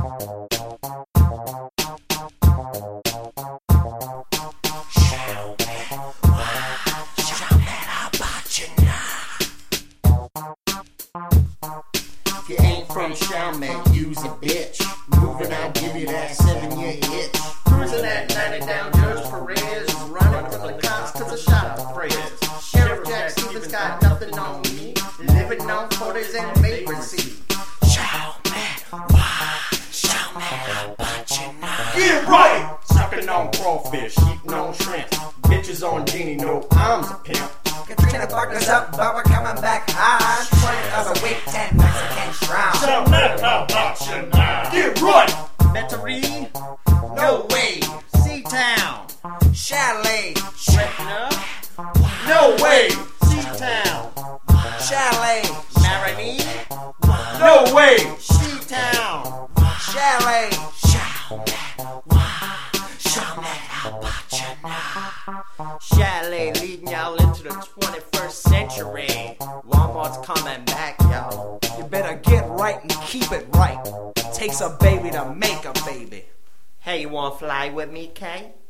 If you ain't from Chalmette, use a bitch. Moving out, give you that 7-year itch. Cruising at 90 down Judge Perez. Running from the cops cause I shot a phrase. Sheriff Jack Stevens got nothing on me. Living on 40s and vagrancy. Chalmette, why? Chalmette, how about you now? Get right! Sucking on crawfish, eating on shrimp. Bitches on genie, no, I'm a pimp. Katrina fucked us up, but we're coming back high. 20,000 weight, 10 Mexican shroud. Chalmette, how about you now? Get right! Metairie? No way! C-Town. Chalet. Gretna? No way! C-Town! Chalet. Marigny? No way! C-Town. Chalet. Chalet leading y'all into the 21st century. Walmart's coming back, y'all. You better get right and keep it right. Takes a baby to make a baby. Hey, you wanna fly with me, Kay?